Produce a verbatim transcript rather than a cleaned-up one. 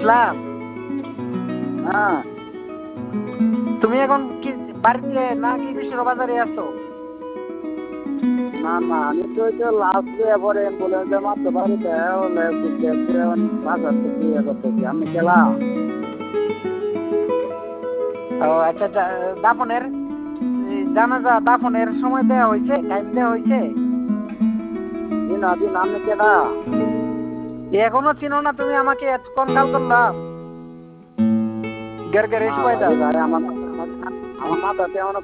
ইসলাম, হ্যাঁ। তুমি এখন কি বাড়িতে না কি বিশ্ব বাজারে আছো? না না আমি তো ওই তো লাস্ট এবারে অ্যাম্বুলেন্সে মারতে বাড়িতে বাজার থেকে ইয়ে করতেছি। আমি খেলা ও আচ্ছা, দা- দাফনের এই জানাজা দাফনের সময় দেওয়া হয়েছে, টাইম দেওয়া হয়েছে? দিন দিন আমি কেডা? এখনো চিনো না তুমি আমাকে? এতক্ষণ কাল করলাম, গের গের না এসে কয়দা। ভাই ভাই আমার আমার মাথাতে এমন